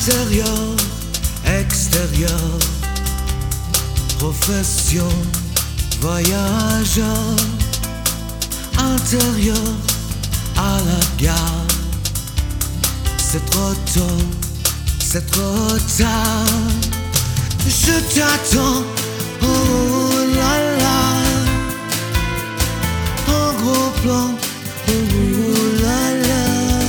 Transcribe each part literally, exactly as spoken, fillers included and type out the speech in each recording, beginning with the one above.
Intérieur, extérieur, profession, voyageur. Intérieur, à la gare. C'est trop tôt, c'est trop tard. Je t'attends, oh là là. En gros plan, oh là là.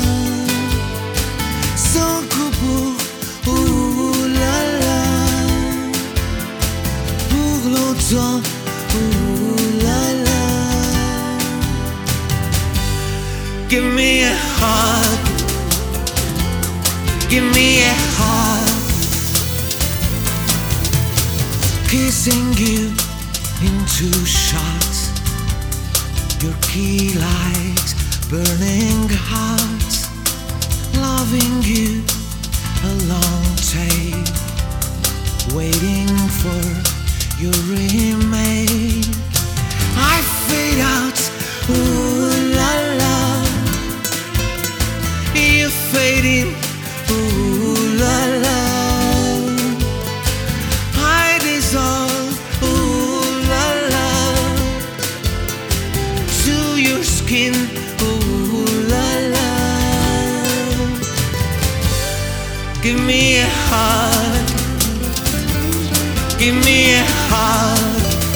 Sans coupe, oh là là. Pour longtemps, oh là là. Give me a hug. Give me a hug. Kissing you in two shots. Your key light burning hot. Loving you a long take. Waiting for your remake. I fade out, ooh la la. You fade in, ooh la la. I dissolve, ooh la la. To your skin, ooh la la. Give me a hug. Give me a hug.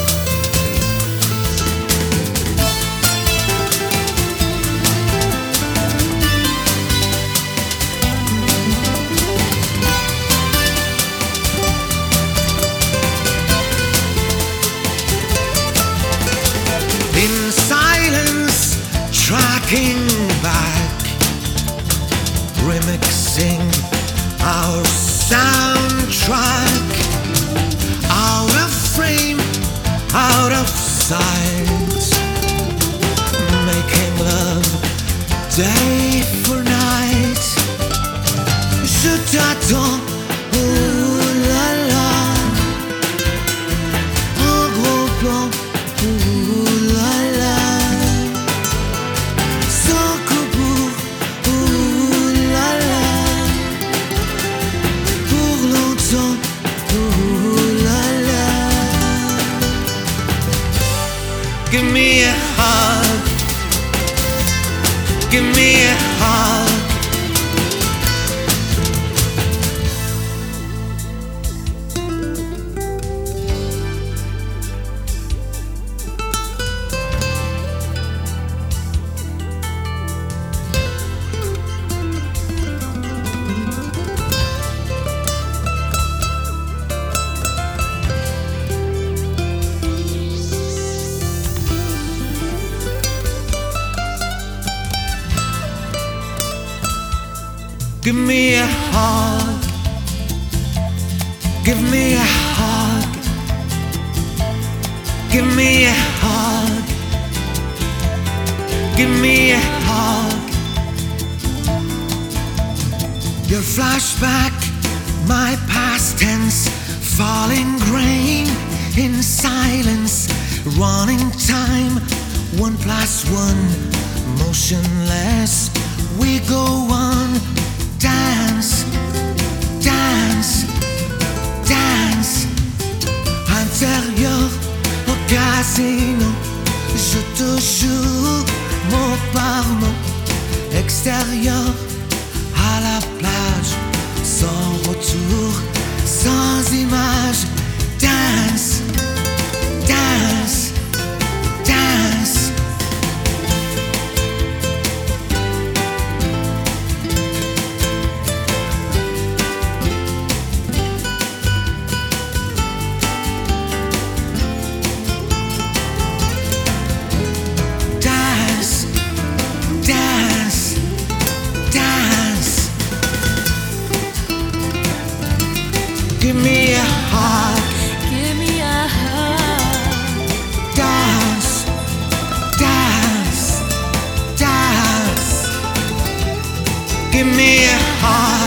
In silence, tracking back, remixing our soundtrack. Out of frame, out of sight, making love day for night. Je t'attends, oh la la. En gros plan, oh la la. Sans coupe, oh la la. Pour longtemps, oh la la. Give me a hug. Give me a hug. Give me a hug. Give me a hug. Give me a hug. Give me a hug. Your flashback, my past tense, falling grain in silence, running time, one plus one, motionless. We go on. Dance, dance, dance. Intérieur au casino, je te jure mot par mot. Extérieur à la plage, sans retour, sans image. Dance, dance, dance. Give me a hug. Give me a hug. Dance, dance, dance. Give me a hug.